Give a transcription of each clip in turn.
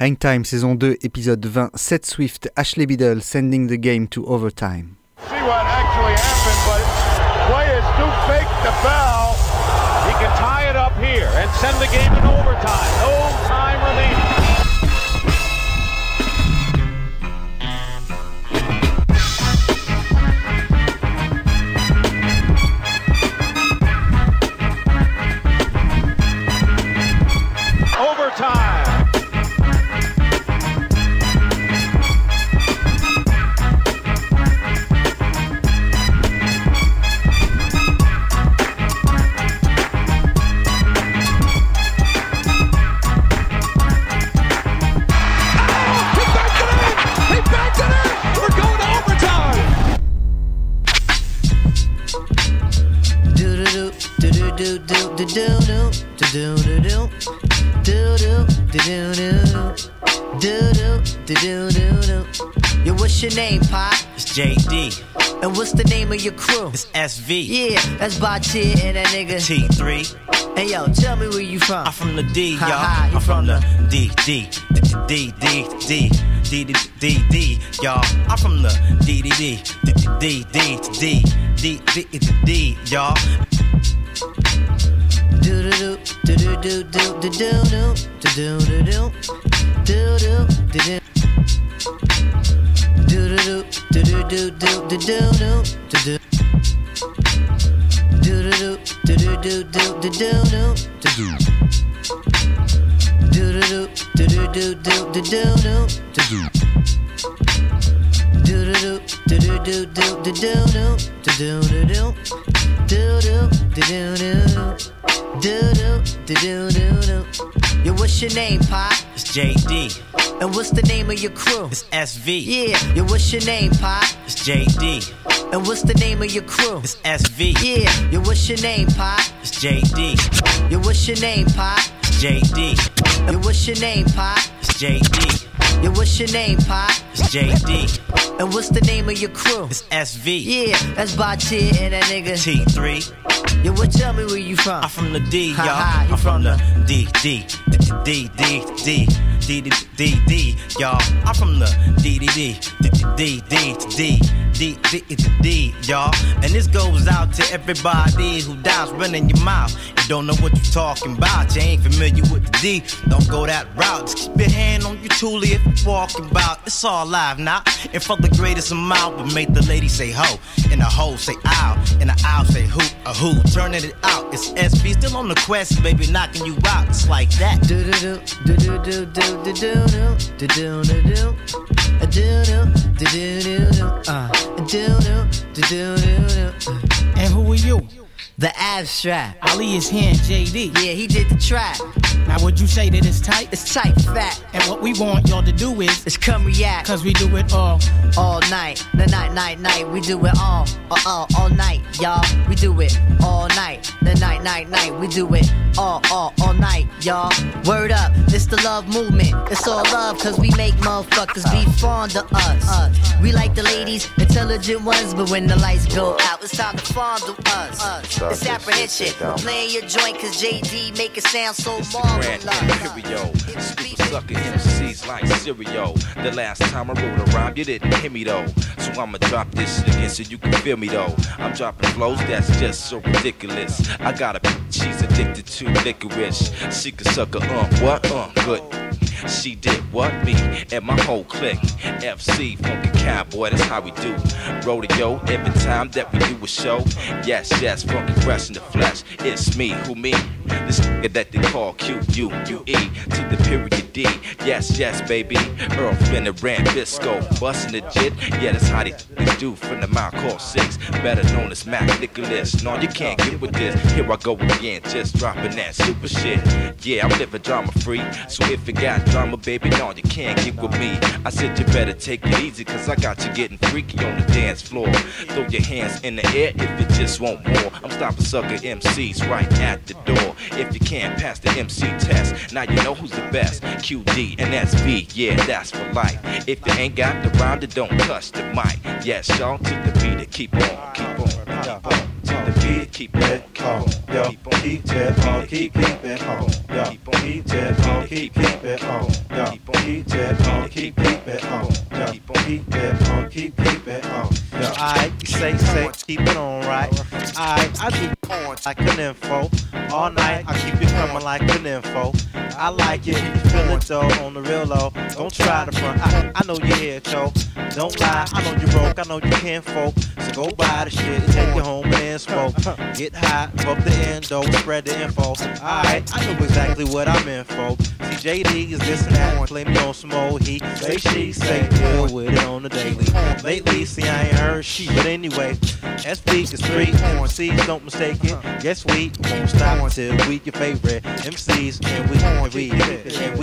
Hang Time saison 2 épisode 20, Seth Swift, Ashley Biddle sending the game to overtime. See what actually happened, but play is too fake to foul. He can tie it up here and send the game in overtime. No time remaining. Overtime. Yo, what's your name, Pop? It's JD. And what's the name of your crew? It's SV. Yeah, that's Batia and that nigga T3. Hey yo, tell me where you from. I'm from the D, y'all. You I'm from the D, y'all. I'm from the D, y'all. Do do do do do do do do do do do do do Yo, what's your name, Pop? It's JD. And what's the name of your crew? It's SV. Yeah, yo, what's your name, Pop? It's JD. And what's the name of your crew? It's SV. Yeah, yo, what's your name, Pop? It's JD. Yo, what's your name, Pop? It's JD. Yo, what's your name, Pop? It's JD. Yo, what's your name, Pop? It's JD. And what's the name of your crew? It's SV. Yeah, that's Batia and that nigga T3. Yo, what? Tell me where you from. I'm from the D, y'all. You I'm from the D, y'all. I'm from the D, y'all. And this goes out to everybody who dies running your mouth. You don't know what you're talking about. You ain't familiar with the D. Don't go that route. Just keep your hand on your toolie if you're walking about. It's all live now. And for the greatest amount, but make the lady say ho, and the ho say ow, and the owl say hoot, a who. Turning it out. It's SB still on the quest, baby, knocking you out. It's like that. Do do do do do do do do do do do do do. And who are you? The Abstract. Ali is here in JD. Yeah, he did the track. Now would you say that it's tight? It's tight, fat. And what we want y'all to do is come react. Cause we do it all night. The night. We do it all night, y'all. We do it all night. The night. We do it all night, y'all. Word up, it's the love movement. It's all love cause we make motherfuckers be fond of us. We like the ladies, intelligent ones, but when the lights go out, it's time to fondle us. It's apprehension. Playing your joint cause JD make it sound so marvelous. Imperial, super sucker MCs like cereal. The last time I wrote a rhyme, you didn't hear me though. So I'ma drop this shit again so you can feel me though. I'm dropping flows that's just so ridiculous. I got a bitch, she's addicted to licorice. She can suck a what? Good. She did what? Me and my whole clique. FC, funky cowboy, that's how we do. Rodeo, every time that we do a show. Yes, funky fresh in the flesh. It's me, who me? This nigga that they call Q-U-U-E to the period D. Yes, baby. Earl Flynn and Rand Bisco. Bustin' the jit, yeah, that's how they do from the mile called 6. Better known as Mac Nicholas. No, you can't get with this. Here I go again, just dropping that super shit. Yeah, I'm living drama free. So if you got drama, baby, no, you can't get with me. I said you better take it easy, cause I got you getting freaky on the dance floor. Throw your hands in the air if you just want more. I'm stopping sucker MCs right at the door. If you can't pass the MC test, now you know who's the best. QD and SV, yeah, that's for life. If you ain't got the rhyme, then don't touch the mic. Yes, y'all, to the beat, keep on. on the beat, keep it on, yo, keep it on, keep it on, yo, keep it on, keep it on, yo, keep it on, keep it on, yo, keep it on, keep it on, yo. Alright, you say, keep it on, right? Alright, I do porn like an info. All night, I keep it coming like an info. I like it, you feel it though, on the real low. Don't try to front, I know you're here, Joe. Don't lie, I know you broke, I know you can't folk. So go buy the shit, take it home and then smoke. Get high, up the endo, spread the info. Alright, I know exactly what I'm in for. See, JD is this and that, play me on some old heat. Say she, say deal with it on the daily. Lately, see, I ain't heard shit, but anyway, SB is street, MCs don't mistake it. Yes, we won't stop until we your favorite MCs, and we keep it on,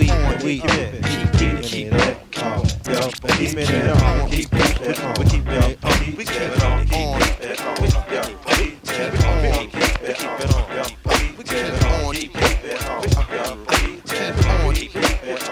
yo, keep it on, keep it on, we keep it on, we keep it on, keep it on, we keep it on, keep it on, keep it on, we keep it on, keep it on, keep it on, keep it on, keep it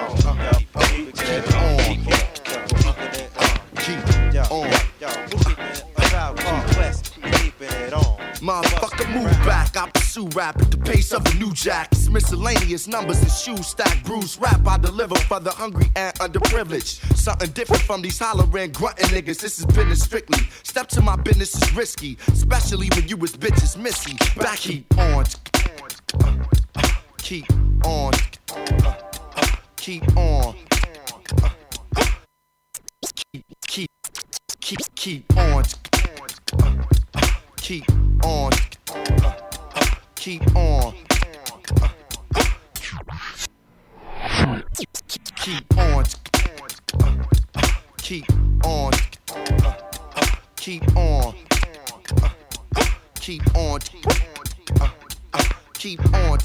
on. Motherfucker, move back. I pursue rap at the pace of a new jack. It's miscellaneous numbers and shoes stack. Bruce rap I deliver for the hungry and underprivileged. Something different from these hollering, grunting niggas. This is business strictly. Step to my business is risky, especially when you was bitches missy. Back keep on, keep on, keep on, keep on. Keep on, keep on, keep on, keep on, keep on, keep on, keep on,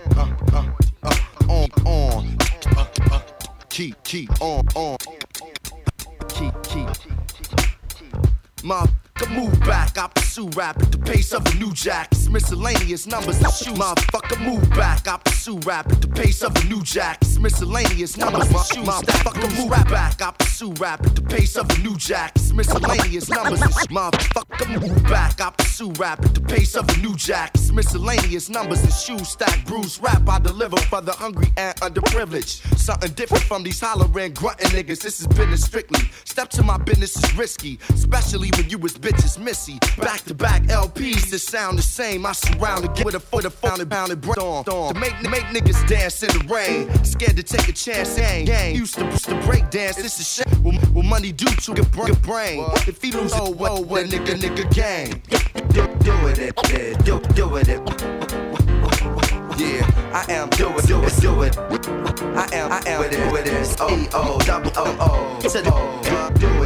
keep on, keep. Motherfucker, move back. I pursue rap at the pace of a new jack. It's miscellaneous numbers and shoes. Motherfucker, move back. I pursue rap at the pace of a new jack. It's miscellaneous numbers and shoes. Motherfucker, move back. I pursue rap at the pace of a new jack. It's miscellaneous numbers and shoes. Motherfucker, move back. I pursue rap at the pace of a new jack. It's miscellaneous numbers and shoes. Stack Bruce rap I deliver for the hungry and underprivileged. Something different from these hollering, grunting niggas. This is business strictly. Step to my business is risky, especially when you was bitches missy. Back to back LPs that sound the same. I surround it with a foot of pounded brain to make niggas dance in the rain. Scared to take a chance, gang. Used to break dance. This is shit. What money do to a brain? If he lose it, well, nigga gang. Do it. Yeah, I am do it. I am with it. O-O-O-O. Do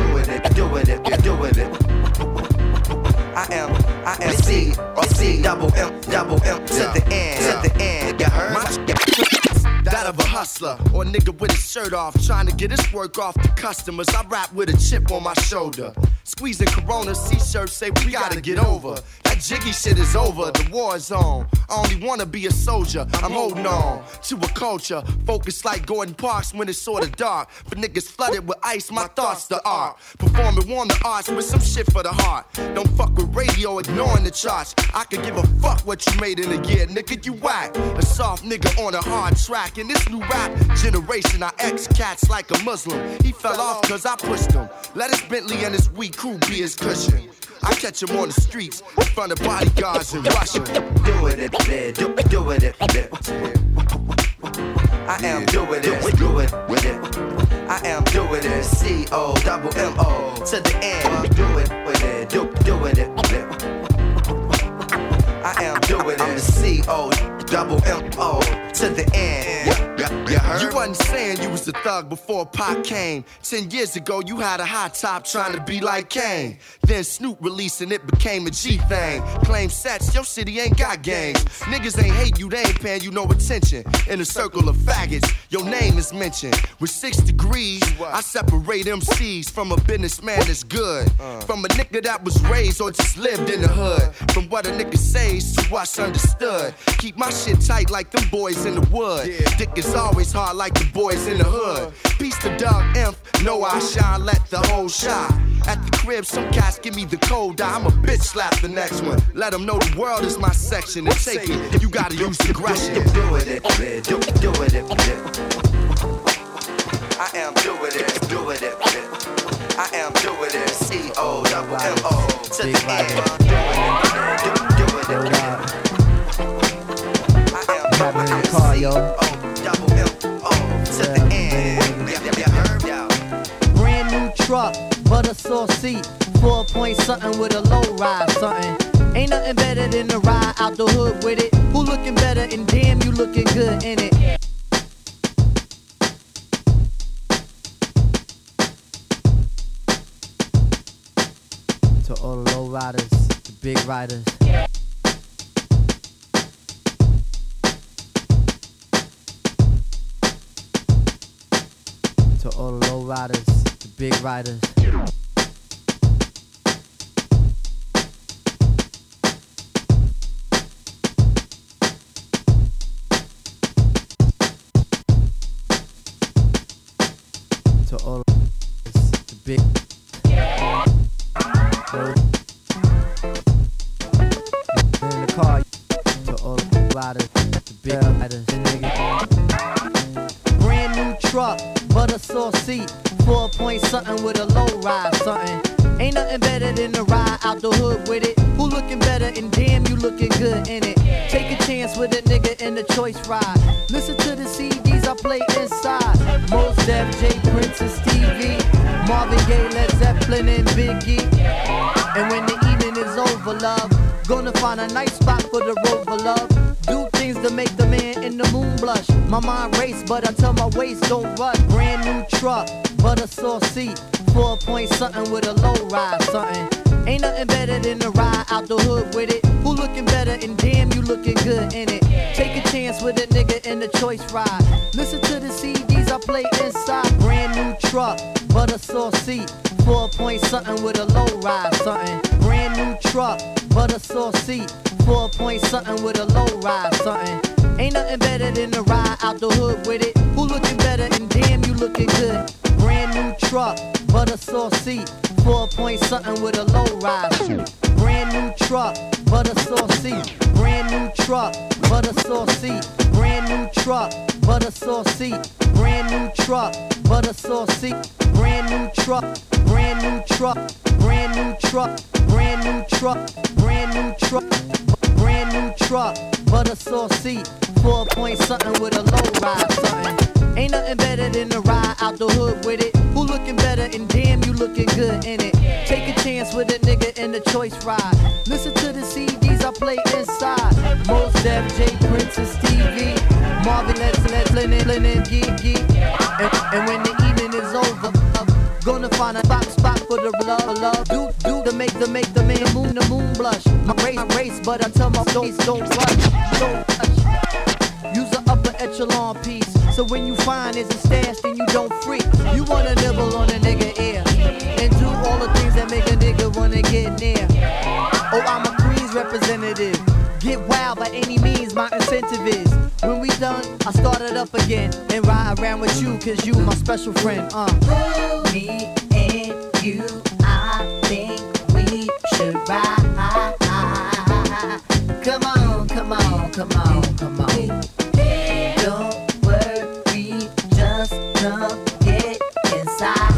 it. I am C double M to the end. You heard? That of a hustler or a nigga with his shirt off, trying to get his work off to customers. I rap with a chip on my shoulder. Squeezing Corona, C-shirts say we gotta get over. That jiggy shit is over, the war is on. I only wanna be a soldier, I'm holding on to a culture focused like Gordon Parks when it's sorta dark. For niggas flooded with ice, my thoughts the art. Performing warm the arts with some shit for the heart. Don't fuck with radio, ignoring the charts. I could give a fuck what you made in a year, nigga, you whack. A soft nigga on a hard track. In this new rap generation, I ex-cats like a Muslim. He fell off cause I pushed him. Let his Bentley and his weak crew be his cushion. I catch him on the streets in front of bodyguards in Russia. Do it. I am doing it. I am doing it. C-O-double-M-O to the end. Do it with it. Doing it. I am doing it. I'm the C-O-double-M-O to the end. You heard? You wasn't saying you was a thug before Pac came. 10 years ago, you had a high top trying to be like Kane. Then Snoop released and it became a G thing. Claim sets, your city ain't got gangs. Niggas ain't hate you, they ain't paying you no attention. In a circle of faggots, your name is mentioned. With 6 degrees, I separate MCs from a businessman that's good. From a nigga that was raised or just lived in the hood. From what a nigga says to what's understood. Keep my shit tight like them boys in the wood. Dick is always hard like the boys in the hood. Peace to Doug Inf, know I shine, let the whole shine. At the crib, some cats give me the cold eye. I'm a bitch slap the next one. Let them know the world is my section. And take it, you gotta use aggression. Do it, do it. I am doing it, I am doing it. C-O-double-M-O to the end. Do it. I am doing it. C-O-double-M-O to the end. Yeah. Brand new truck, butter sauce seat, 4-point something with a low ride something. Ain't nothing better than to ride out the hood with it. Who looking better and damn you looking good in it. To all the low riders, the big riders. To all the low riders, the big riders. To all the big in the car. To all the riders, the big riders, nigga. Brand new truck, butter sauce seat, 4-point something with a low ride something. Ain't nothing better than to ride out the hood with it. Who looking better and damn you looking good in it. Take a chance with a nigga in the choice ride. Listen to the CDs I play inside. Mos Def, J Prince and Stevie, Marvin Gaye, Led Zeppelin and Biggie. And when the evening is over, love, gonna find a nice spot for the rover, love. Do things to make the man in the moon blush. My mind race, but I tell my waist don't rush. Brand new truck, butter sauce seat, 4-point something with a low ride something. Ain't nothing better than to ride out the hood with it. Who looking better and damn you looking good in it. Take a chance with a nigga in the choice ride. Listen to the CDs I play inside. Brand new truck, butter sauce seat, 4-point something with a low ride something. Brand new truck, butter sauce seat, 4-point something with a low ride something. Ain't nothing better than to ride out the hood with it. Who looking better and damn you looking good. Brand new truck, butter sauce seat, 4-point something with a low ride. Brand new truck, butter sauce seat. Brand new truck, butter sauce seat. Brand new truck, butter sauce seat. Brand new truck, butter sauce seat. Brand new truck, brand new truck, brand new truck, brand new truck, brand new truck, brand new truck, butter sauce seat, 4-point something with a low ride something. Ain't nothing better than to ride out the hood with it. Who looking better and damn you looking good in it. Take a chance with a nigga in the choice ride. Listen to the CDs I play inside. Mos Def, J Prince and Stevie, Marvin, Led Zeppelin and Gigi. And when the evening is over, gonna find a spot for the love. Do to make the man the moon blush. My race, but I tell my don't rush. Use an upper echelon piece, so when you find it's a stash, then you don't freak. You wanna nibble on a nigga ear, and do all the things that make a nigga wanna get near. Oh, I'm a Queens representative. Get wild by any means, my incentive is. When we done, I start it up again and ride around with you, cause you my special friend. Me and you, I think we should ride. Come on, come on, come on, come on. Don't worry, just come get inside.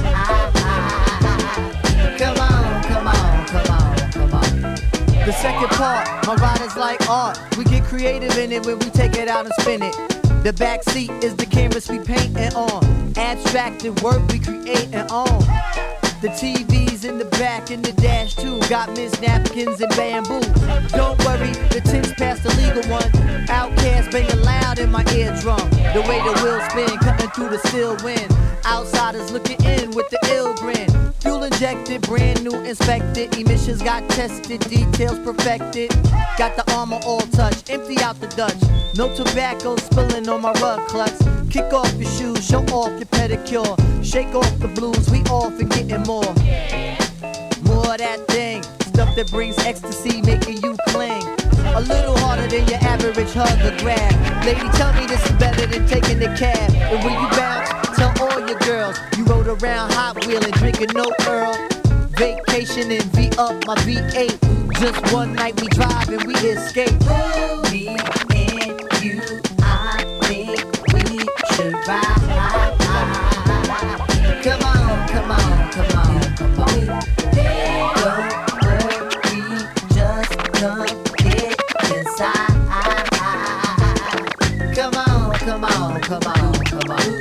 Come on, come on, come on, come on. The second part, my ride is like art. We get creative in it when we take it out and spin it. The back seat is the canvas we paintin' on. Abstracted work we creatin' on. The TV's in the back and the dash too. Got Miss Napkins and bamboo. Don't worry, the tin's past the legal one. Outkast banging loud in my eardrum. The way the wheels spin, cutting through the still wind. Outsiders looking in with the ill grin. Fuel injected, brand new inspected. Emissions got tested, details perfected. Got the armor all touched, empty out the Dutch. No tobacco spilling on my rug clutch. Kick off your shoes, show off your pedicure. Shake off the blues, we off and getting more. More of that thing, stuff that brings ecstasy, making you cling. A little harder than your average hug or grab. Lady, tell me this is better than taking the cab. And when you bounce, tell all your girls you rode around Hot Wheeling, drinking no Earl. vacation and V up my V8. Just one night we drive and we escape. Me and you, I think we should ride. Come on, come on, come on, come on. Don't worry, just come get inside. Come on, come on, come on, come on.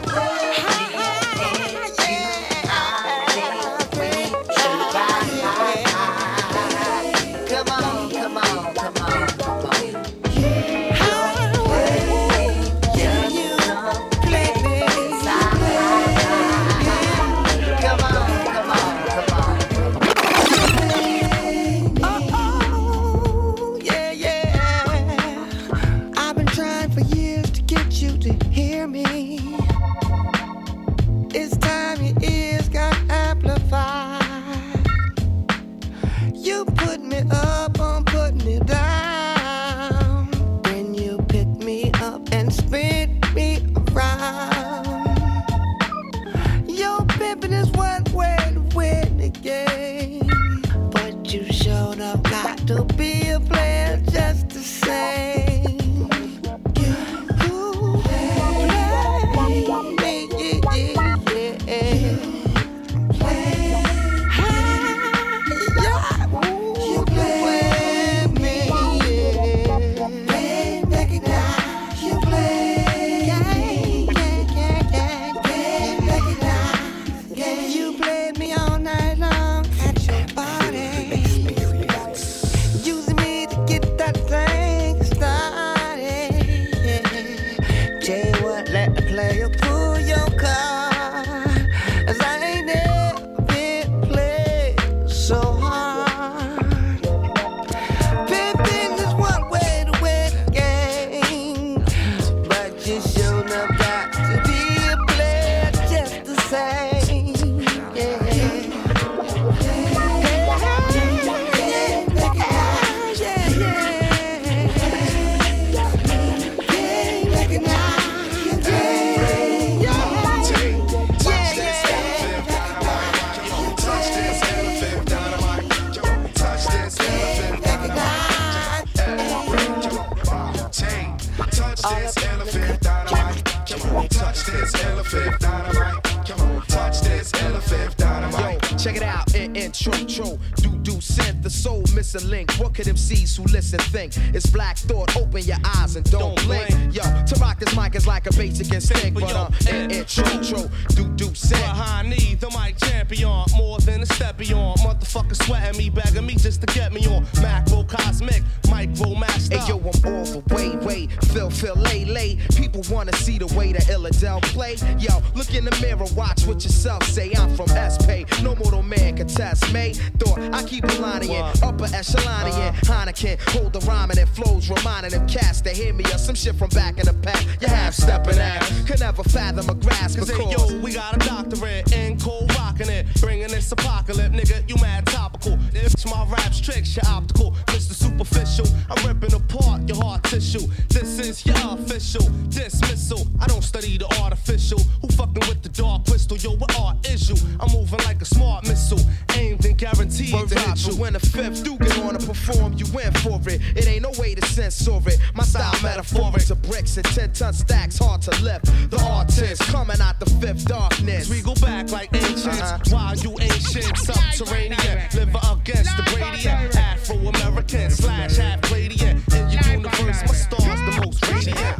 Link. What could MCs who listen think? It's Black Thought, open your eyes and don't blink. Yo, to rock this mic is like a basic instinct, but intro, do sing. Behind me, the mic champion, more than a step beyond. Motherfucker sweating me, begging me just to get me on. Macro cosmic, micro master. Hey yo, I'm all the way, Phil, lay. People wanna see the way that Illadel play. Yo, look in the mirror, watch what yourself say. I'm from S-Pay, no mortal man can test me. Thought I keep a line in upper echelon in Heineken, hold the rhyming and flows, reminding them cats to hear me or some shit from back in the past. You half stepping ass, could never fathom a grasp. Cause hey, yo, we got a doctorate in cold rocking it, bringing this apocalypse, nigga, you mad topical. It's my raps tricks, you're optical, Mr. Superficial. I'm ripping apart your heart tissue. This is your official dismissal. I don't study the artificial. Who fucking with the dark crystal? Yo, what art is you? I'm moving like a smart missile, aimed and guaranteed to hit you. When the fifth do get on to perform, you win for it. It ain't no way to censor it. My style metaphoric to bricks and 10-ton stacks, hard to lift. The artist coming out the fifth darkness. We go back like ancients, while you ancient subterranean, living against the gradient. Afro-American / half Palladian. In your universe, my star's the most radiant.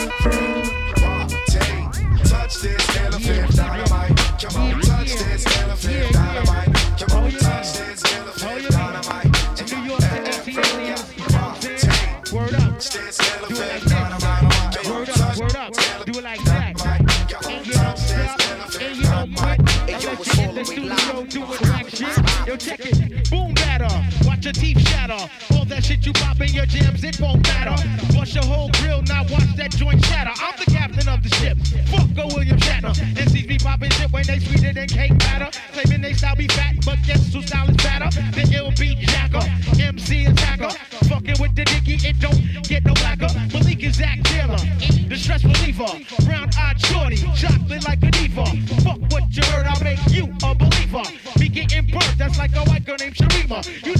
Touch this elephant dynamite. Come on, touch this elephant dynamite. Come on, touch this elephant dynamite. Word up. Word up. Do it like that. And you don't stop. And you don't quit. Unless you in the studio doing like shit. Yo, check it. Boom batter. Watch your teeth shatter. All that shit you pop in your jams, it won't matter. Bust your whole grill, now watch that joint shatter. I'm the captain of the ship. Fuck go William Shatner. MCs be popping shit when they sweeter than cake batter. Claiming they style be fat, but guess who style is fatter? The ill beat jacker. MC attacker. Fucking with the dicky, it don't get no blacker. Malik is Zach Taylor. The stress reliever. Brown-eyed shorty. Chocolate like a diva. Fuck what you heard, I'll make you a believer. Me getting burnt, that's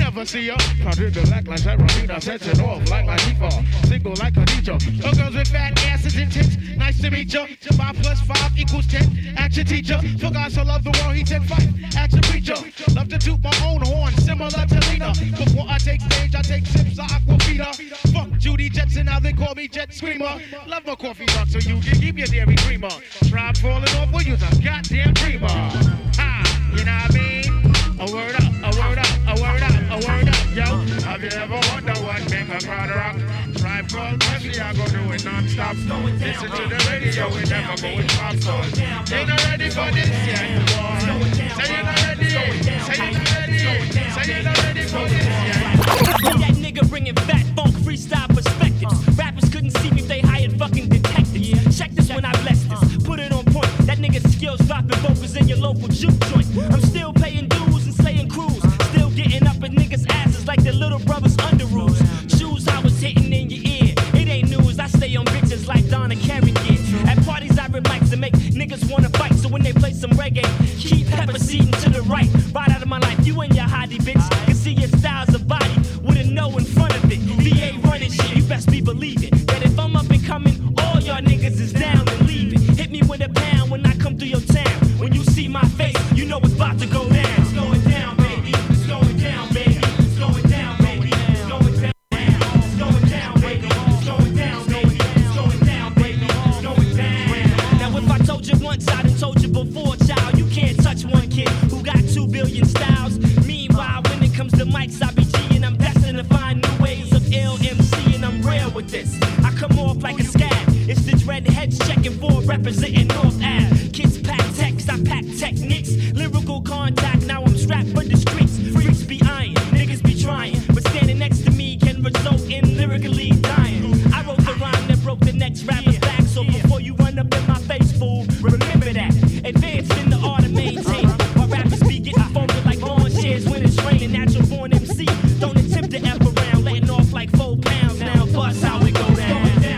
never see her. Conjured to act like Serafina, setting off like Latifah. Single like Khadija. No girls with fat asses and tits. Nice to meet ya. 5 + 5 = 10. Action teacher. For God so love the world, he said fight. Action preacher. Love to toot my own horn, similar to Lena. Before I take stage, I take sips of Aquafina. Fuck Judy Jetson, now they call me Jet Screamer. Love my coffee rock, so you can keep your dairy creamer. Tribe falling off, we'll use a goddamn creamer. Ha, you know what I mean? A word up, a word up, a word up, a word up, yo. Have you ever wondered what make a crowd rock? Tribe called Mercy, I go do it non-stop. Listen to the radio, we never go with popcorn. You're not ready for this yet, boy. Say you're not ready, say you're not ready, say you're not ready for this yet. That nigga bringing fat funk freestyle perspectives. Rappers couldn't see me if they hired fucking detectives. Check this when I bless this, put it on point. That nigga's skills dropping vocals in your local juke joint. I'm still paying dues and slaying crews. Still getting up at niggas' asses like their little brothers under rules. Shoes I was hitting in your ear. It ain't news, I stay on bitches like Donna Karen did. At parties I rip mics and make niggas wanna fight. So when they play some reggae, keep pepper seating to the right. Right out of my life, you and your hottie bitch. Can see your styles of body with a no in front of it. VA running shit, you best be believing that if I'm up and coming, all y'all niggas is down and leaving. Hit me with a pound when I come through your town. When you see my face, you know it's about to go down. It's going down, baby. It's going down, baby. It's going down, baby. It's going down. It's going down, baby. It's going down, baby. It's going down, baby. It's going down. Now if I told you once, I done told you before, child. You can't touch one kid who got 2 billion styles. Meanwhile, when it comes to mics, I be G and I'm destined to find new ways of LMC and I'm real with this. I come off like a scab. It's the dread heads checking for representing North Ave. Kids pack text, I pack techniques. Lyrical contact, now I'm strapped for the streets. Freaks be eyeing, niggas be trying. But standing next to me can result in lyrically dying. I wrote the rhyme that broke the next rapper's back. So before you run up in my face, fool, remember that. Advanced in the art of maintaining. My rappers be getting folded like lawn chairs when it's raining. Natural born MC, don't attempt to F around. Letting off like 4 pounds, now bust how it go down.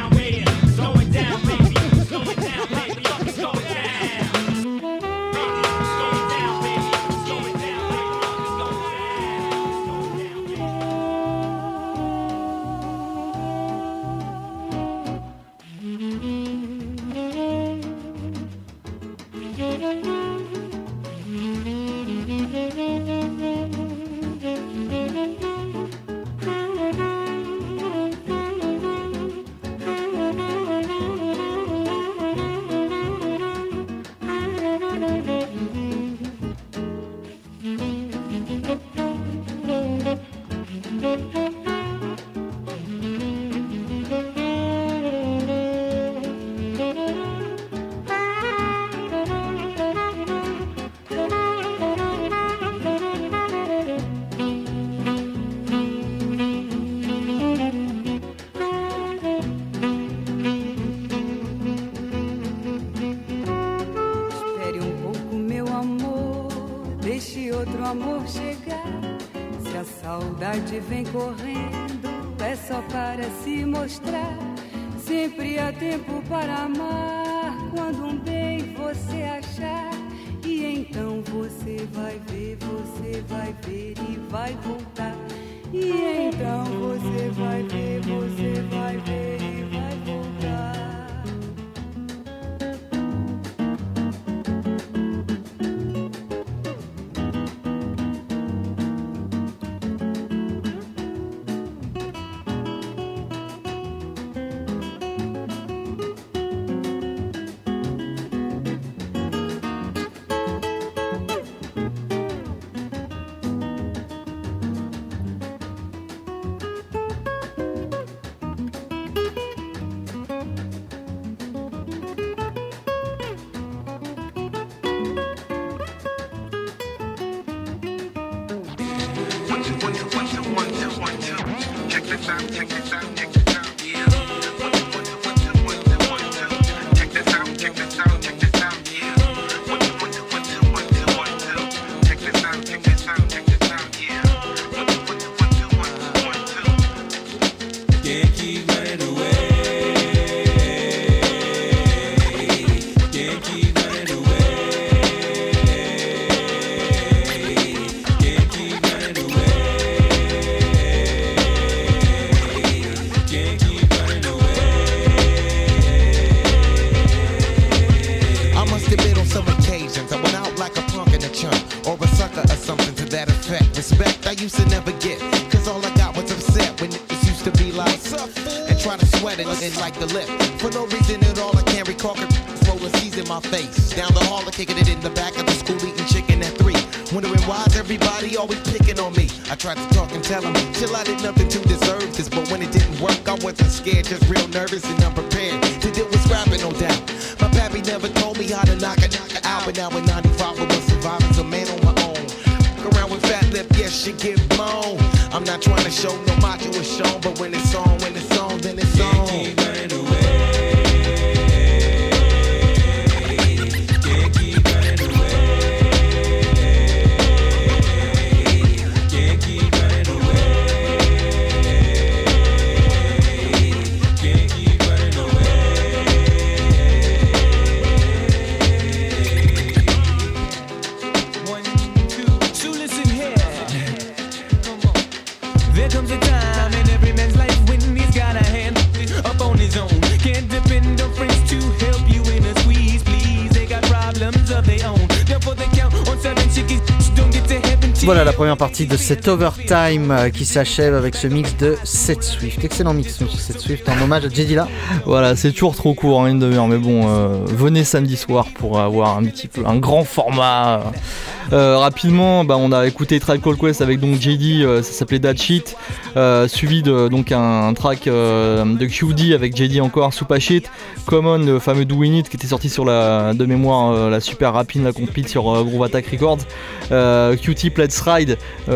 Vem correndo, é só para se mostrar. Sempre há tempo para amar. Quando um bem você achar, e então você vai ver e vai voltar. E então você vai ver e vai voltar. a lip. For no reason at all, I can't recall rolling C's in my face. Down the hall, I kicking it in the back of the school, eating chicken at 3. Wondering why's everybody always picking on me. I tried to talk and tell them, chill, I did nothing to deserve this. But when it didn't work, I wasn't scared, just real nervous and unprepared to deal with scrapping, no doubt. My pappy never told me how to knock it out. But now in 95, I was surviving as a man on my own. Walk around with fat lip, yes, she get blown. I'm not trying to show no macho is shown, but when it's on, then it's on. Can't keep running away. Voilà la première partie de cet Overtime qui s'achève avec ce mix de Seth Swift. Excellent mix, monsieur Seth Swift, en hommage à J Dilla. Voilà, c'est toujours trop court, une demi-heure, mais bon, venez samedi soir pour avoir un petit peu un grand format. Rapidement, on a écouté Tribe Called Quest avec donc JD, ça s'appelait That Shit, suivi de donc un track de QD avec JD encore, Super Shit, Common, le fameux Do We Need qui était sorti sur de mémoire la super rapide, la compete sur Groove Attack Records, Q-Tip Let's Ride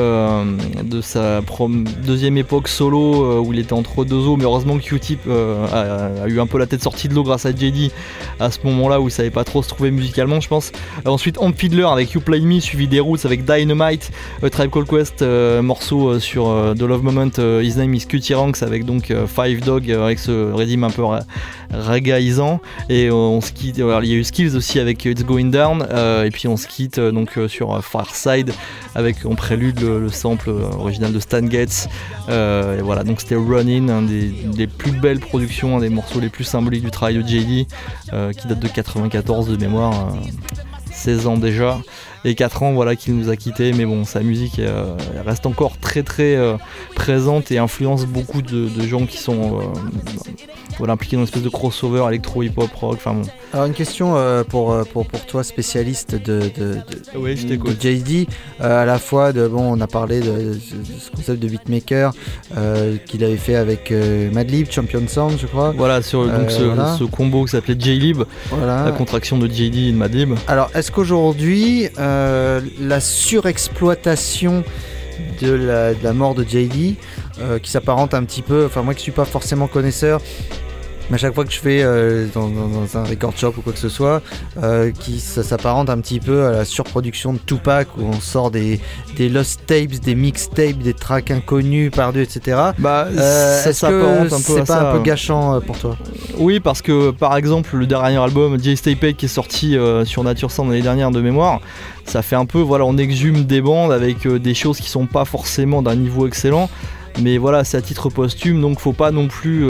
de sa deuxième époque solo où il était entre deux eaux, mais heureusement que Q-Tip a eu un peu la tête sortie de l'eau grâce à JD à ce moment là où il savait pas trop se trouver musicalement, je pense. Ensuite Amp Fiddler avec You Play Me, suivi des Roots avec Dynamite, Tribe Called Quest, morceau sur The Love Moment, His Name is Cutie Ranks avec donc Five Dog avec ce rythme un peu ragaisant, et on se quitte. Il y a eu Skills aussi avec It's Going Down, et puis on se quitte donc sur Far Side avec en prélude le sample original de Stan Getz, et voilà, donc c'était Running, un des plus belles productions, un des morceaux les plus symboliques du travail de JD, qui date de 94 de mémoire, 16 ans déjà, et 4 ans voilà qu'il nous a quittés, mais bon, sa musique reste encore très très présente et influence beaucoup de gens qui sont impliqués dans une espèce de crossover électro hip hop rock, enfin bon. Alors une question pour toi, spécialiste de oui, je t'écoute. De JD, à la fois on a parlé de ce concept de beatmaker qu'il avait fait avec Madlib, Champion Sound, je crois. Voilà, sur donc ce combo qui s'appelait J-Lib, voilà. La contraction de JD et de Madlib. Alors est-ce qu'aujourd'hui la surexploitation de la mort de JD, qui s'apparente un petit peu, enfin moi qui suis pas forcément connaisseur, mais à chaque fois que je vais dans un record shop ou quoi que ce soit, ça s'apparente un petit peu à la surproduction de Tupac, où on sort des lost tapes, des mixtapes, des tracks inconnus par-deux, etc. Ça s'apparente un peu c'est à pas ça, un peu gâchant pour toi? Oui, parce que par exemple le dernier album Jay Stay Paid qui est sorti sur Nature Sound l'année dernière de mémoire, ça fait un peu, on exhume des bandes avec des choses qui sont pas forcément d'un niveau excellent, mais voilà, c'est à titre posthume, donc faut pas non plus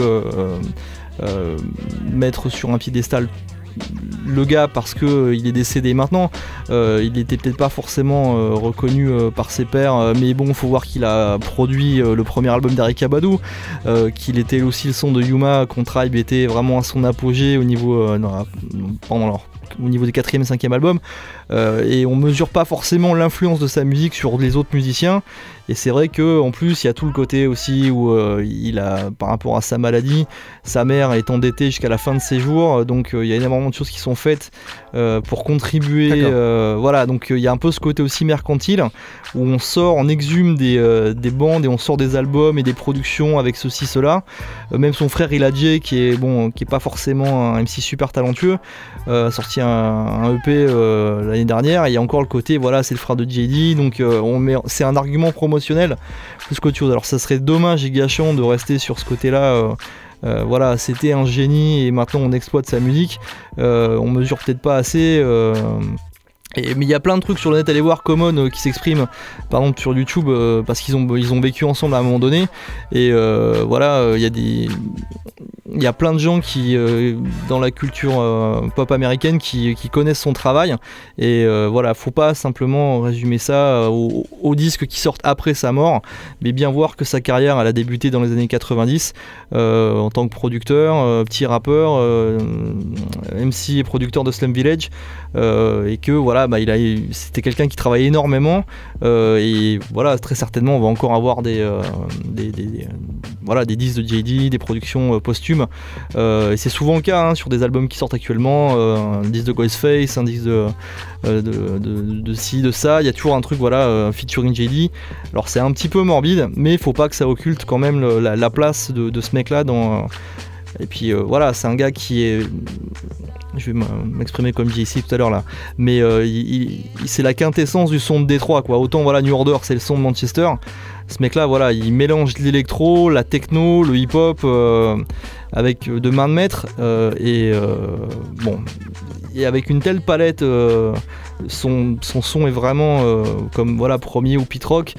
mettre sur un piédestal le gars parce que il est décédé maintenant. Il était peut-être pas forcément reconnu par ses pairs, mais bon, faut voir qu'il a produit le premier album d'Erykah Badu, qu'il était aussi le son de Yuma quand Tribe était vraiment à son apogée au niveau au niveau des 4e et 5e albums, et on mesure pas forcément l'influence de sa musique sur les autres musiciens. Et c'est vrai que en plus il y a tout le côté aussi où il a, par rapport à sa maladie, sa mère est endettée jusqu'à la fin de ses jours, donc il y a énormément de choses qui sont faites pour contribuer, voilà, donc il y a un peu ce côté aussi mercantile où on exhume des bandes et on sort des albums et des productions avec ceci cela. Même son frère Iladje qui est pas forcément un MC super talentueux, a sorti un EP l'année dernière, et il y a encore le côté c'est le frère de JD, donc c'est un argument promotionnel plus qu'autre chose. Alors ça serait dommage et gâchant de rester sur ce côté là, c'était un génie et maintenant on exploite sa musique, on mesure peut-être pas assez Mais il y a plein de trucs sur le net, allez voir Common qui s'exprime par exemple sur YouTube parce qu'ils ont vécu ensemble à un moment donné et voilà il y a plein de gens qui dans la culture pop américaine qui connaissent son travail et voilà, faut pas simplement résumer ça aux disques qui sortent après sa mort, mais bien voir que sa carrière elle a débuté dans les années 90 en tant que producteur, petit rappeur, MC et producteur de Slum Village et que voilà, c'était quelqu'un qui travaillait énormément et voilà, très certainement on va encore avoir des disques de JD, des productions posthumes et c'est souvent le cas sur des albums qui sortent actuellement, un disque de Ghostface, un disque de ci, de ça, il y a toujours un truc featuring JD. Alors c'est un petit peu morbide, mais il faut pas que ça occulte quand même la place de ce mec là dans et puis voilà, c'est un gars qui est, je vais m'exprimer comme JC tout à l'heure là, mais c'est la quintessence du son de Détroit quoi. Autant voilà, New Order c'est le son de Manchester, ce mec là voilà, il mélange l'électro, la techno, le hip hop avec de main de maître et avec une telle palette, son son est vraiment comme voilà Premier ou Pit Rock,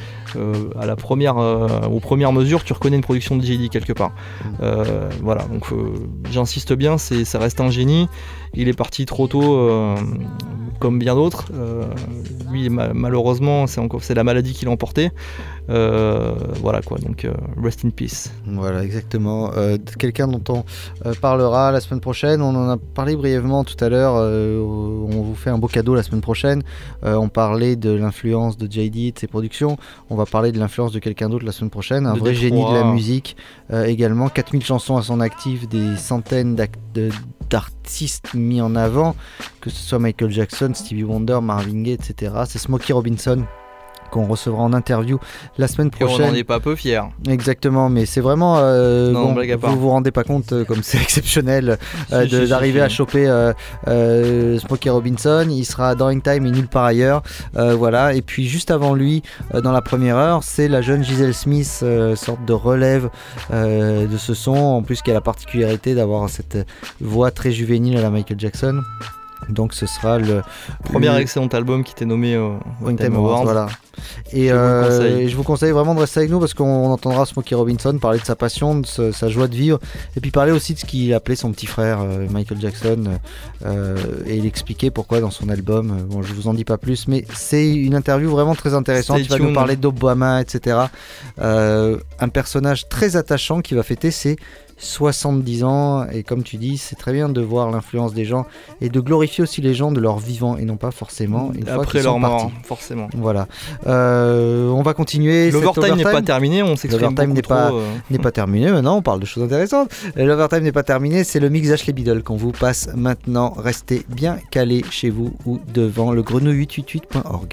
aux premières mesures tu reconnais une production de JD quelque part. Voilà, donc j'insiste bien, ça reste un génie. Il est parti trop tôt comme bien d'autres. Lui malheureusement c'est la maladie qui l'a emporté. Voilà quoi, donc rest in peace. Voilà, exactement. Quelqu'un dont on parlera la semaine prochaine. On en a parlé brièvement tout à l'heure. On vous fait un beau cadeau la semaine prochaine. On parlait de l'influence de JD, de ses productions. On va parler de l'influence de quelqu'un d'autre la semaine prochaine. Un vrai génie de la musique également. 4000 chansons à son actif, des centaines d'artistes mis en avant, que ce soit Michael Jackson, Stevie Wonder, Marvin Gaye, etc. C'est Smokey Robinson qu'on recevra en interview la semaine prochaine. Et on n'en est pas peu fiers. Exactement, mais c'est vraiment vous vous rendez pas compte comme c'est exceptionnel d'arriver à choper Smokey Robinson. Il sera dans In Time et nulle part ailleurs. Voilà, et puis juste avant lui, dans la première heure, c'est la jeune Giselle Smith, sorte de relève de ce son, en plus qui a la particularité d'avoir cette voix très juvénile à la Michael Jackson. Donc ce sera le premier excellent album qui était nommé au Time Awards. Voilà. Et je vous conseille vraiment de rester avec nous parce qu'on entendra Smokey Robinson parler de sa passion, de sa joie de vivre, et puis parler aussi de ce qu'il appelait son petit frère Michael Jackson, et il expliquait pourquoi dans son album. Bon, je vous en dis pas plus, mais c'est une interview vraiment très intéressante. Il va nous parler d'Obama, etc. Un personnage très attachant qui va fêter ses 70 ans, et comme tu dis, c'est très bien de voir l'influence des gens et de glorifier aussi les gens de leur vivant et non pas forcément une fois qu'ils sont partis. Forcément. Voilà. On va continuer. L'overtime n'est pas terminé, on s'exprime beaucoup n'est pas terminé. Maintenant, on parle de choses intéressantes. L'overtime n'est pas terminé, c'est le mix d'Ashley Biddle qu'on vous passe maintenant. Restez bien calés chez vous ou devant le grenouille888.org.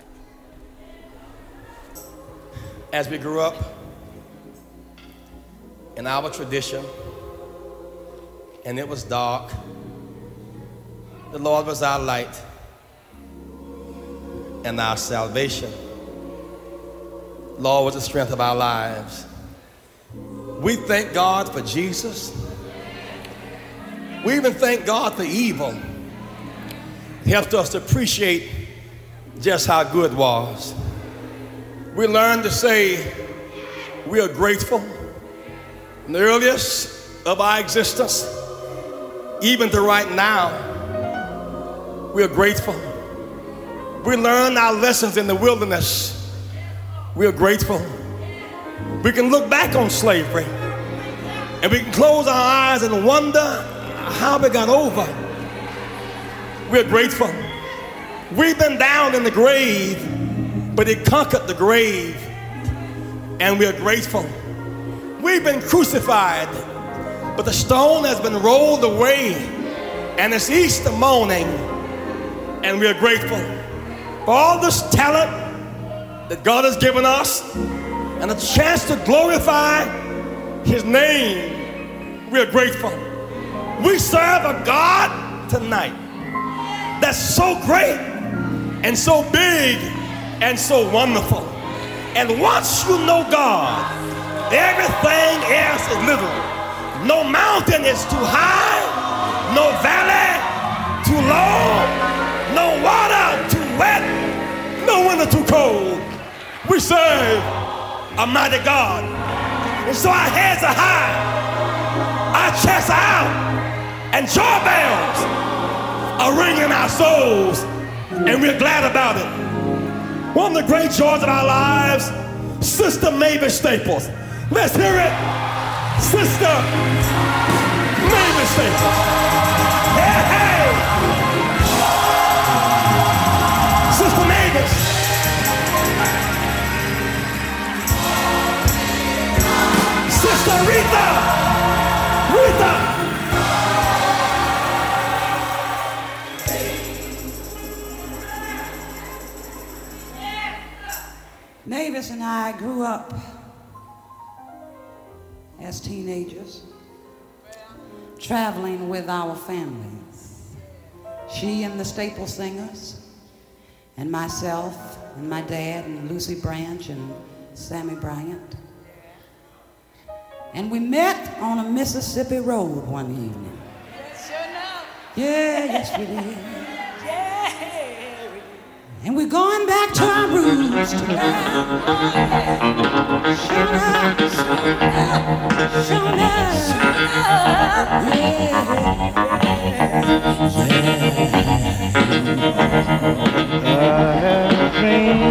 As we grew up in our tradition, and it was dark, the Lord was our light and our salvation. Lord was the strength of our lives. We thank God for Jesus. We even thank God for evil. He helped us to appreciate just how good it was. We learned to say we are grateful. In the earliest of our existence, even to right now, we are grateful. We learned our lessons in the wilderness. We are grateful. We can look back on slavery and we can close our eyes and wonder how we got over. We are grateful. We've been down in the grave, but it conquered the grave, and we are grateful. We've been crucified, but the stone has been rolled away, and it's Easter morning, and we are grateful for all this talent that God has given us and a chance to glorify His name. We are grateful. We serve a God tonight that's so great and so big and so wonderful. And once you know God, everything else is little. No mountain is too high, no valley too low, no water too cold. We serve a mighty God. And so our heads are high, our chests are out, and joy bells are ringing in our souls, and we're glad about it. One of the great joys of our lives, Sister Mavis Staples. Let's hear it. Sister Mavis Staples. Hey, hey. Sister Mavis. Sister Rita. Rita. Mavis and I grew up as teenagers, traveling with our families. She and the Staple Singers, and myself and my dad and Lucy Branch and Sammy Bryant. And we met on a Mississippi road one evening. Yeah, yes we did. And we're going back to our roots tonight. I had a dream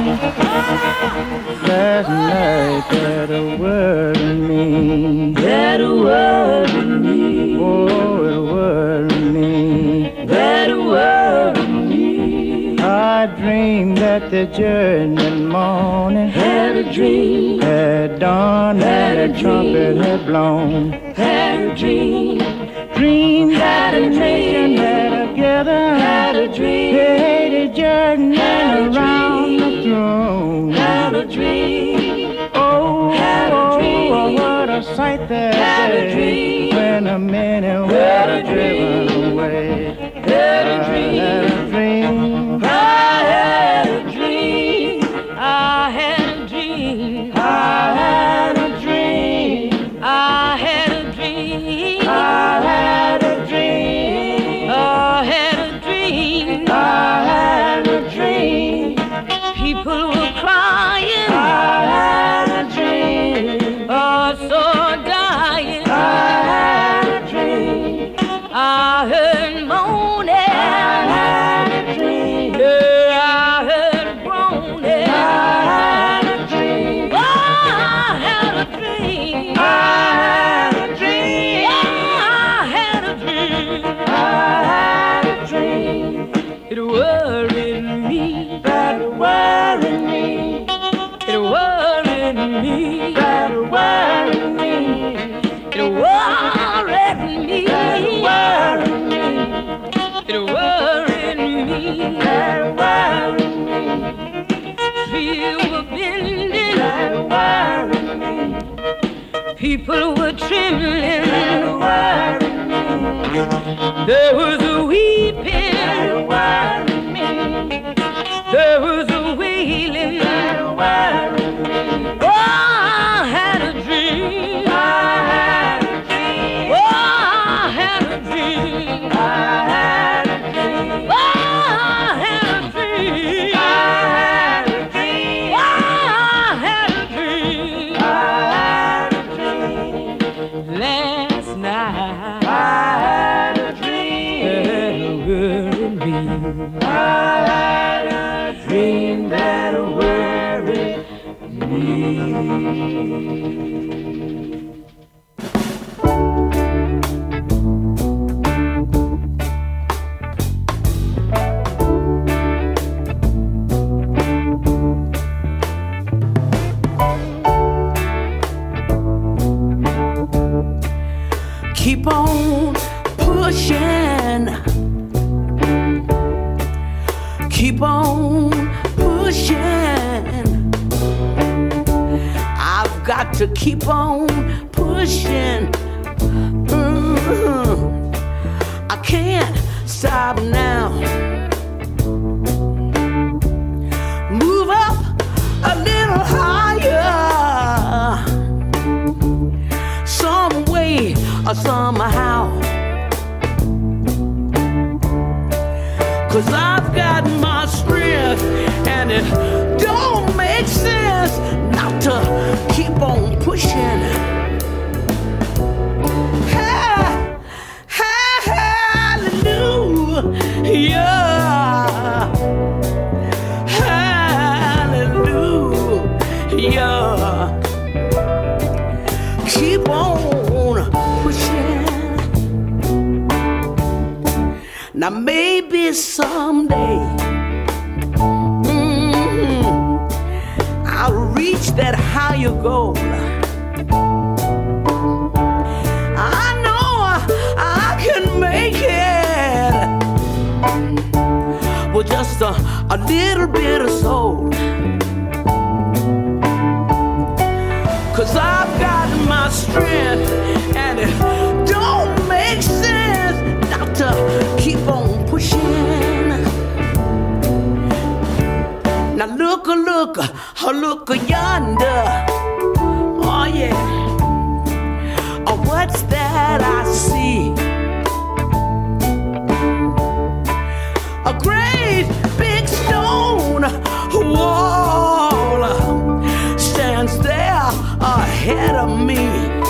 last night that a word in me. That a word in me. Oh, a word in me. That a word in me. I dreamed that the journey morning had a dream, had dawned and the trumpet had blown. Had a dream, dream that a nation had together. Had a dream, had a journey around the throne. Had a dream, oh, had a dream, oh, what a sight that day when a minute was driven away. Had a dream, had a dream. I had a dream, I had a dream, I had a dream, I had a dream, I had a dream, I had a dream, I had a dream. People were crying, I had a dream, oh, so dying, I had a dream, I heard moaning, I had a dream. Yeah, I heard groaning. I had a dream. Oh, I had a dream. I had a dream. Oh, I had a dream. I had a dream. It worried me. That worried me. It worried me. That worried me. It worried me. That worried me. It worried me. That worried me. Trees were bending. That worried me. People were trembling. That worried me. There was a weeping. That worried me. There was a wailing. That worried me. Oh, I had a dream. I had a dream. Oh, I had a dream. I had a dream. Oh, I had a dream. I had a dream. Oh, I had a dream. I had a dream. Last night I had a dream. I had a dream that worried me. Keep on pushing. Keep on pushing. I've got to keep on pushing. I can't stop now. Move up a little higher. Some way or somehow. 'Cause I've got my strength and it don't Now maybe someday I'll reach that higher goal. I know I can make it with just a little bit of soul. 'Cause I've got my strength and it don't make sense not to keep on pushing. Now look yonder. Oh yeah. Oh, what's that I see? A great big stone wall stands there ahead of me.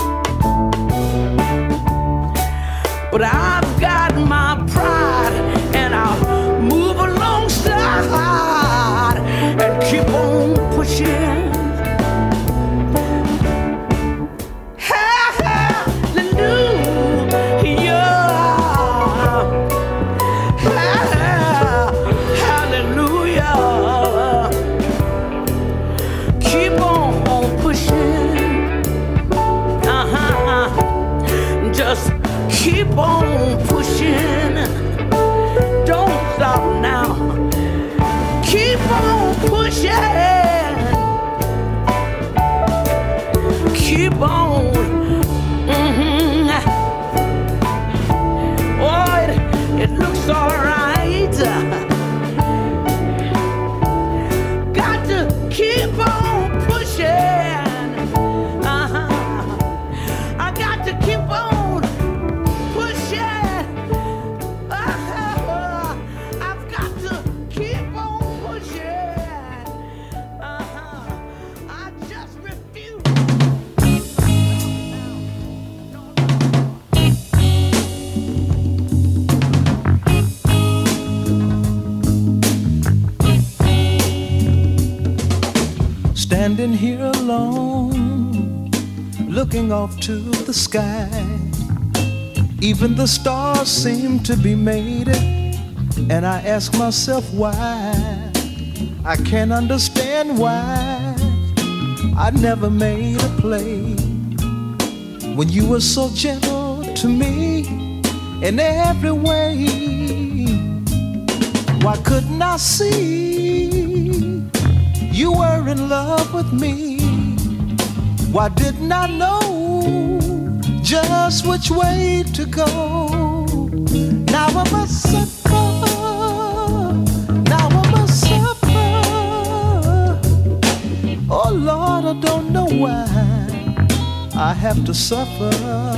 But I've got my pride and I'll move alongside and keep on pushing. Keep on pushing, don't stop now. Keep on pushing, keep on. Oh, it looks alright. Got to keep on pushing. I got to keep on. Standing here alone, looking off to the sky. Even the stars seem to be made it, and I ask myself why. I can't understand why I never made a play when you were so gentle to me in every way. Why couldn't I see you were in love with me? Why didn't I know just which way to go? Now I must suffer. Now I must suffer. Oh Lord, I don't know why I have to suffer.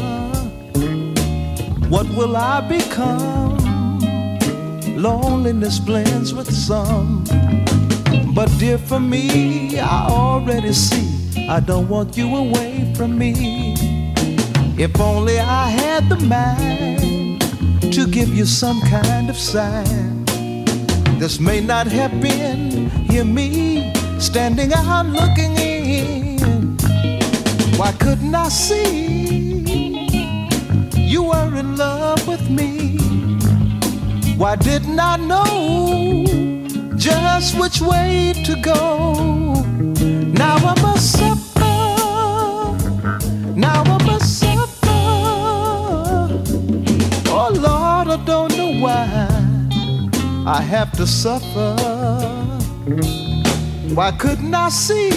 What will I become? Loneliness blends with some. But dear, for me, I already see I don't want you away from me. If only I had the mind to give you some kind of sign. This may not have been, hear me, standing out looking in. Why couldn't I see you were in love with me? Why didn't I know just which way to go? Now I must suffer. Now I must suffer. Oh Lord, I don't know why I have to suffer. Why couldn't I see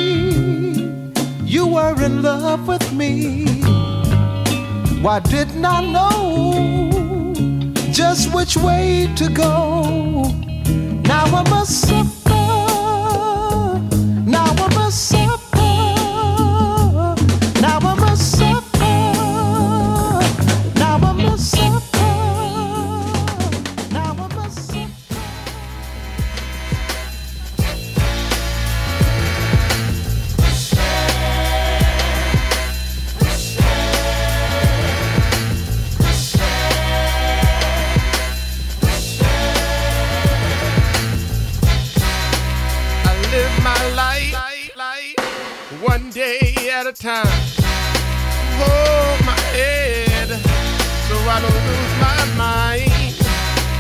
you were in love with me? Why didn't I know just which way to go? Now I must suffer. Now I must suffer. Now I must suffer. Now I must suffer. Now I must suffer. One day at a time, hold my head so I don't lose my mind.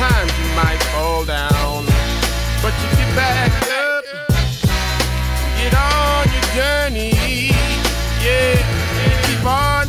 Sometimes you might fall down, but you get back up, get on your journey, yeah, keep on.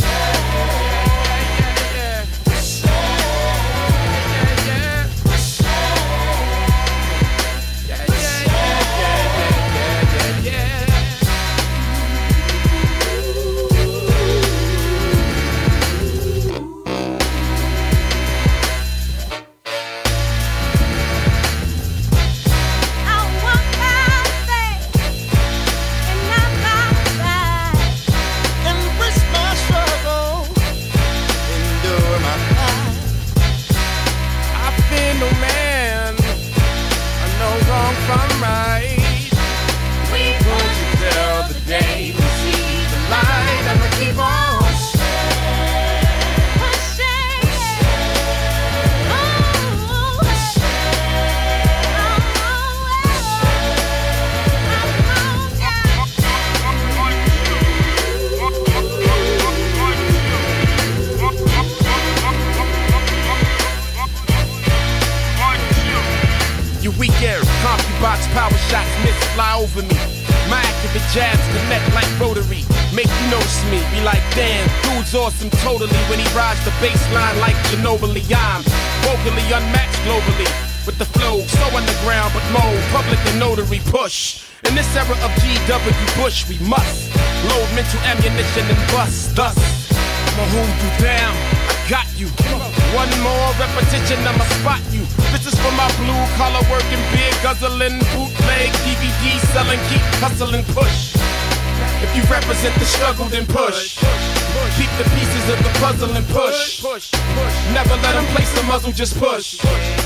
Power shots miss, fly over me. My accurate jabs connect like rotary. Make you notice me, be like, damn, dude's awesome totally. When he rides the baseline like Ginobili, I'm vocally unmatched globally. With the flow, so underground but low, public and notary push. In this era of G.W. Bush, we must load mental ammunition and bust. Thus, I'ma hold you down, I got you. One more repetition, I'ma spot you. This is for my blue collar working, beer guzzling, bootleg, DVD selling, keep hustling, push. If you represent the struggle, then push. Keep the pieces of the puzzle and push. Never let them place the muzzle, just push.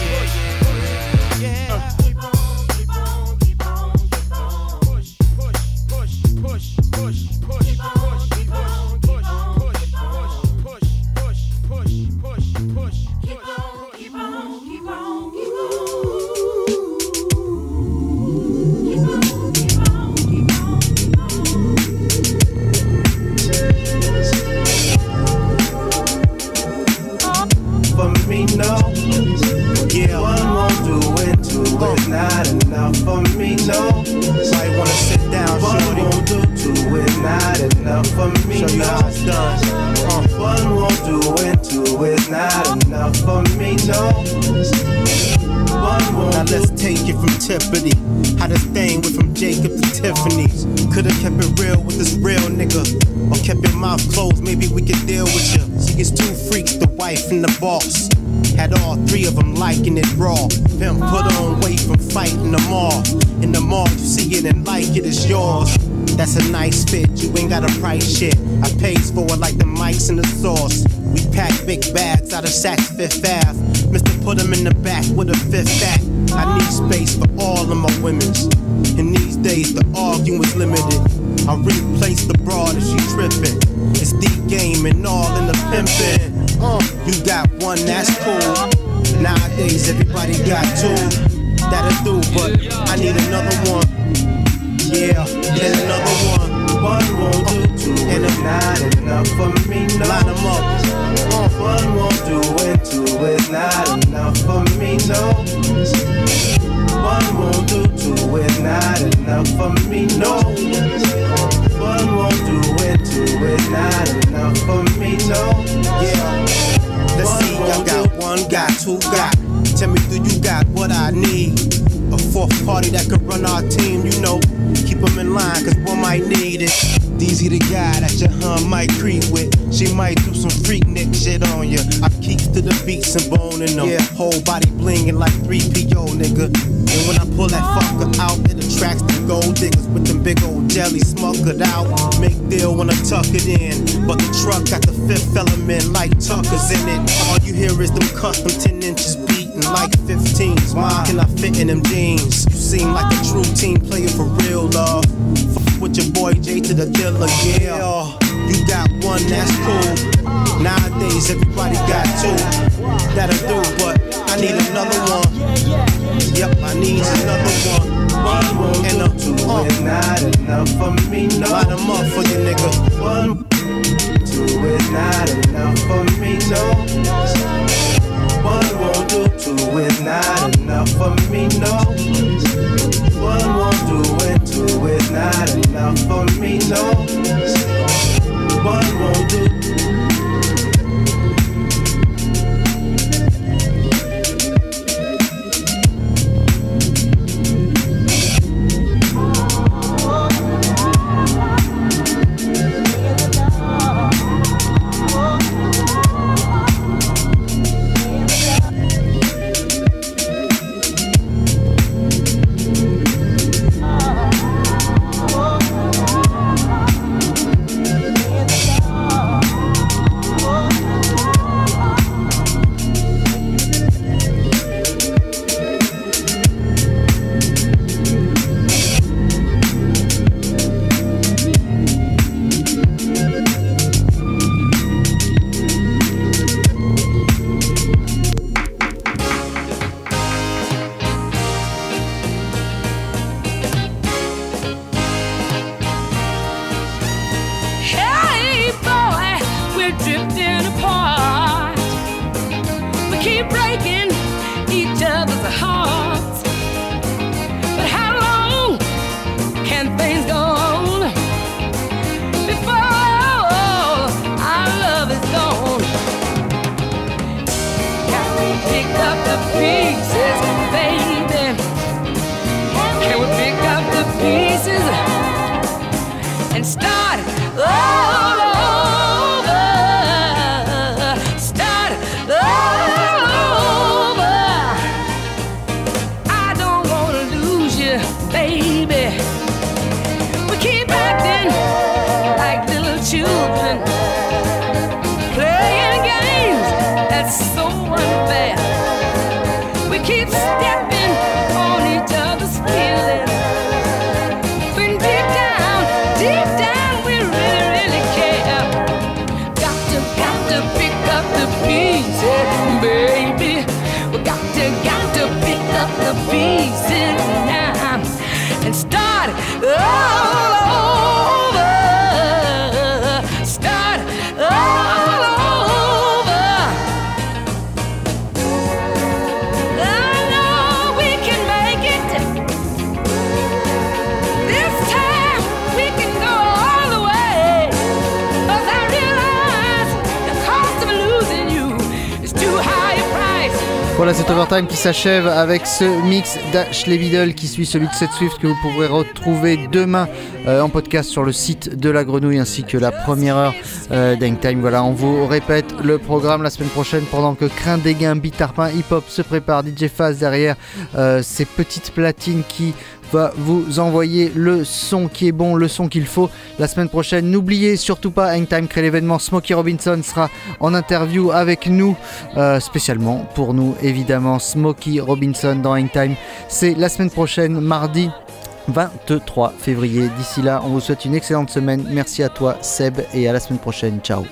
Not enough for me, no. Might wanna sit down, shorty. Won't do two is not enough for me, show you how it's done. One won't do and two is not enough for me, no. One won't. Now let's take it from Tiffany. How this thing went from Jacob to Tiffany's. Could've kept it real with this real nigga, or kept your mouth closed, maybe we could deal with you. She gets two freaks, the wife and the boss. Had all three of them liking it raw. Pimp put on weight from fighting them all. In the mall, you see it and like it, it's yours. That's a nice fit, you ain't got a price shit. I pays for it like the mics and the sauce. We pack big bags out of Saks Fifth Ave. Mr. Put them in the back with a fifth act. I need space for all of my women's. In these days, the arguing's limited. I replace the broad if she trippin'. It's the game and all in the pimpin'. You got one, that's cool. Nowadays, everybody got two. That'll do, but I need another one. Yeah, then another one. One won't do, two and it's not enough for me, no. Line them up. One won't do and two is not enough for me, no. One won't do, two is not enough for me, no. One won't do and two is not enough for me, no. Yeah. Let's see, I got one, got two, got. Tell me, do you got what I need? A fourth party that could run our team, you know. Keep them in line, cause one might need it. DZ the guy that your hun might creep with. She might do some freak nick shit on ya. I keeps to the beats and boning them. Yeah, whole body blingin' like 3PO, nigga. And when I pull that fucker out, it attracts the gold diggers with them big old jelly smuckered out. Make deal when I tuck it in. But the truck got the fifth element like Tucker's in it. All you hear is them custom 10 inches beating like 15s. Why can I fit in them jeans? You seem like a true team player for real, love. Fuck with your boy J to the dealer, yeah. You got one, that's cool. Nowadays everybody got two. That'll do, but I need another one. Yep, I need another one. One more and a two is not enough for me, no. Line them up for you, nigga. One, two is not enough for me, no. One won't do, two is not enough for me, no. One won't do it, two is not enough for me, no. One won't do. Voilà, c'est Overtime qui s'achève avec ce mix d'Ashley Biddle qui suit celui de Seth Swift que vous pourrez retrouver demain en podcast sur le site de La Grenouille ainsi que la première heure d'Hangtime. Voilà, on vous répète le programme la semaine prochaine pendant que Crin Dégain, Beat Tarpin, Hip Hop se prépare, DJ Phase derrière ces petites platines qui va vous envoyer le son qui est bon, le son qu'il faut. La semaine prochaine, n'oubliez surtout pas, Hangtime crée l'événement, Smokey Robinson sera en interview avec nous, spécialement pour nous évidemment. Smokey Robinson dans Hangtime, c'est la semaine prochaine, mardi 23 février. D'ici là, on vous souhaite une excellente semaine. Merci à toi Seb et à la semaine prochaine. Ciao.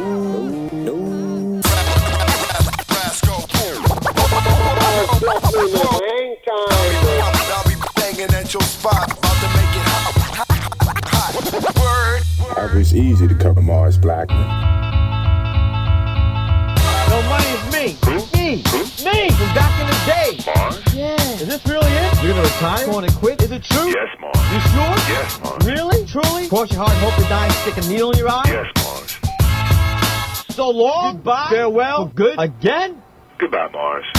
It's easy to cover Mars Blackman. No, money is me. Me. Me from back in the day. Mars? Yeah. Is this really it? You're gonna retire? Going to quit? Is it true? Yes, Mars. You sure? Yes, Mars. Really? Truly? Cross your heart and hope to die and stick a needle in your eye? Yes, Mars. So long. Goodbye. Farewell. For good. Again? Goodbye, Mars.